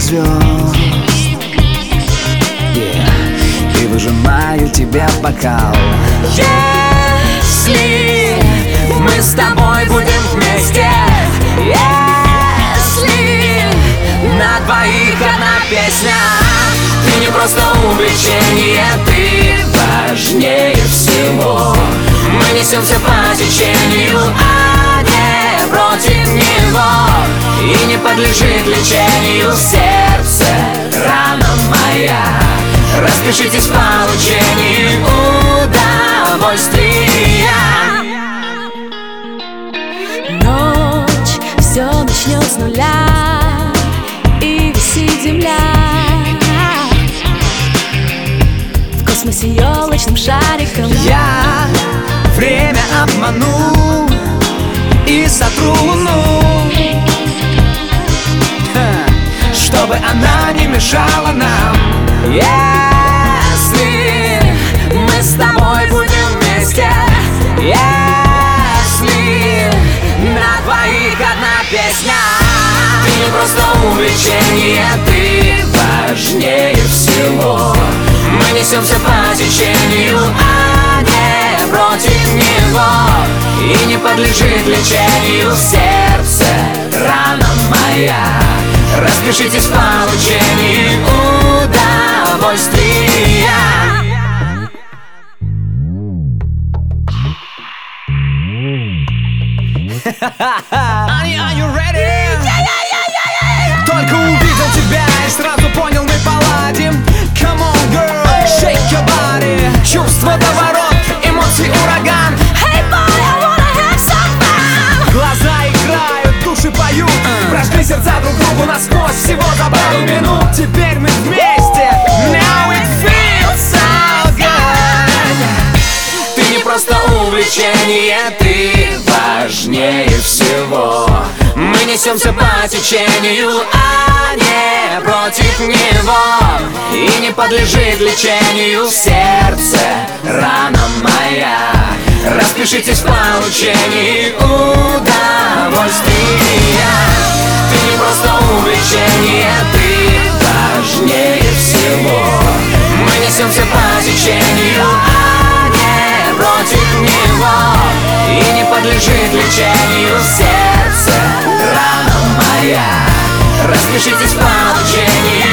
звезд, и выжимаю тебя в бокал. Если мы с тобой будем вместе, если на двоих одна песня, ты не просто увлечение, ты важнее всего. Мы несемся по течению, а не против него, и не подлежит лечению сердце, рана моя. Распишитесь в получении удовольствия. Ночь, все начнет с нуля, и висит земля в космосе елочным шариком. Я время обману и сотру луну, чтобы она не мешала нам. Если мы с тобой будем вместе, если на двоих одна песня, ты не просто увлечение, ты важнее всего. Мы несемся по течению, а не против него, и не подлежит лечению сердце, рана моя. Распишитесь в получении удовольствия. Are you ready? Только увидел тебя и сразу понял, мы поладим. Come on, girl, shake your body. Чувство доворот, эмоций ураган. Hey boy, I wanna have some fun. Глаза играют, души поют, прожгли сердца друг другу насквозь всего за пару минут. Теперь мы вместе. Now it feels so good. Ты не просто увлечение, ты важнее всего. Мы несемся по течению, а не против него, и не подлежит лечению сердце, рана моя. Распишитесь в получении удовольствия. Ты не просто увлечение, ты важнее всего. Мы несемся по течению, а не против него, и не подлежит лечению сердце, рана моя. Распишитесь в получении